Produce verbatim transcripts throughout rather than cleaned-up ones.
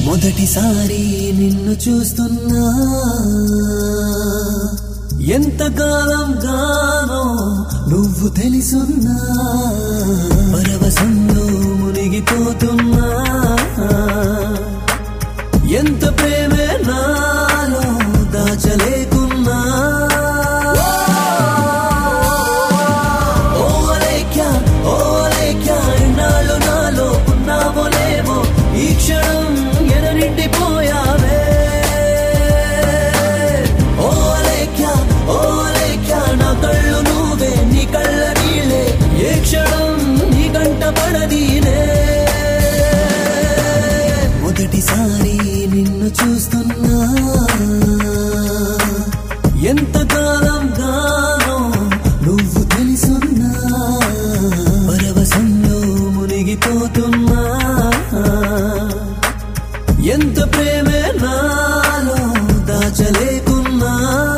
మొదటిసారి నిన్ను చూస్తున్నా ఎంతకాలం గానో నువ్వు తెలుసున్నా పరవశంలో మునిగిపోతున్నా ఎంత ప్రేమే నాలో దాచలేకున్నా ఓలేఖ్యా ఓలేఖ్యా ఇన్నాళ్ళు నాలో ఉన్నావో లేవో ఈ క్షణం ఎననిండిపోయావే ఓలేఖ్యా ఓలేఖ్యా నా కళ్ళు నువ్వే నీ కళ్ళ నీళ్ళే ఏ క్షణం నీ గంట పడదీనే మొదటిసారి నిన్ను చూస్తున్నా ఎంతకాలం గానో నువ్వు తెలుసున్నా పరవశంలో మునిగిపోతున్నా ఎంత ప్రేమే నాలో దాచలేకున్నా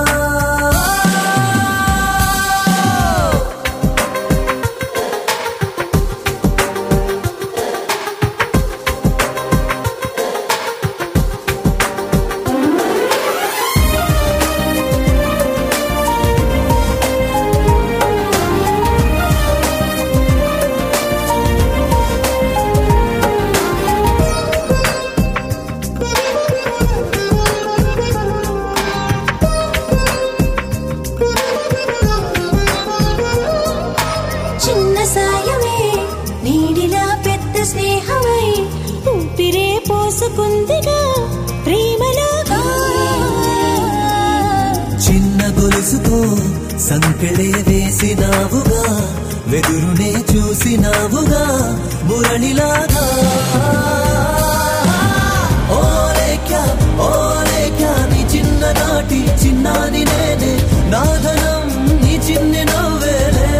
చిన్న సాయమే నీడిలా పెద్ద స్నేహమై ఊపిరే పోసుకుందిగా ప్రేమలాగా చిన్న గొలుసుతో సంకెళే వేసినావుగా వెదురునే చూసినావుగా మురళిలాగా ఓలేఖ్యా ఓలేఖ్యా నీ చిన్ననాటి చిన్నాని నేనే నాదనం నీ చిన్ని నవ్వేలే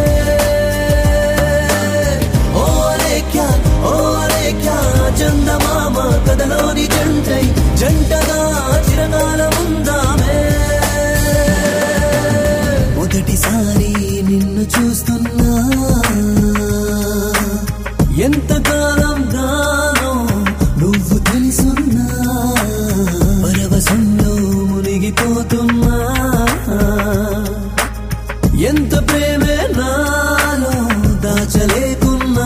ఓలేఖ్యా ఓలేఖ్యా చందమామ కథలోని జంటై జంటగా చిరకాలముందామే మొదటిసారి నిన్ను చూస్తున్నా ఎంతకాలం గానో నువ్వు తెలుసున్నా పరవశంలో మునిగిపోతున్నా ఎంత ప్రేమే నాలో దాచలేకున్నా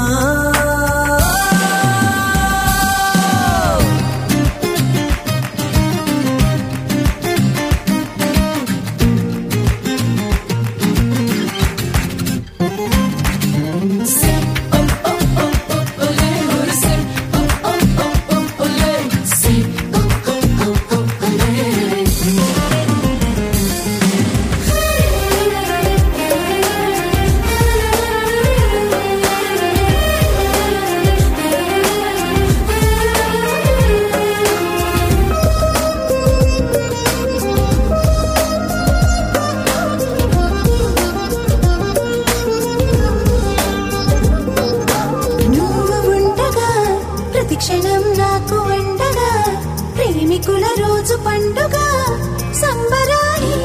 క్షణం నాకు వండగా ప్రేమికుల రోజు పండుగ సంబరాలి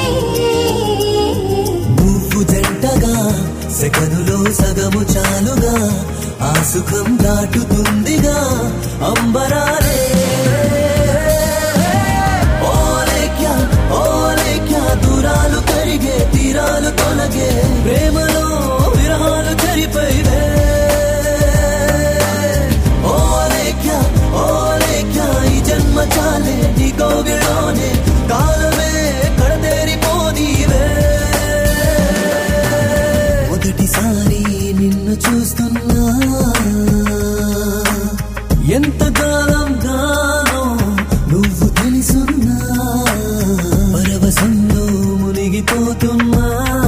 నువ్వు జంటగా సెకనులో సగము చాలుగా ఆ సుఖం దాటుతుందిగా అంబరాలే ఓలేఖ్యా ఓలేఖ్యా దూరాలు కరిగే తీరాలు తొలగే ప్రేమలో విరహాలు చెరిపోయివే చాలే నీ కోగిలోనే కాలమే కడతేరిపోనీవే మొదటిసారి నిన్ను చూస్తున్నా ఎంతకాలం గానో నువ్వు తెలుసున్నా పరవశంలో మునిగిపోతున్నా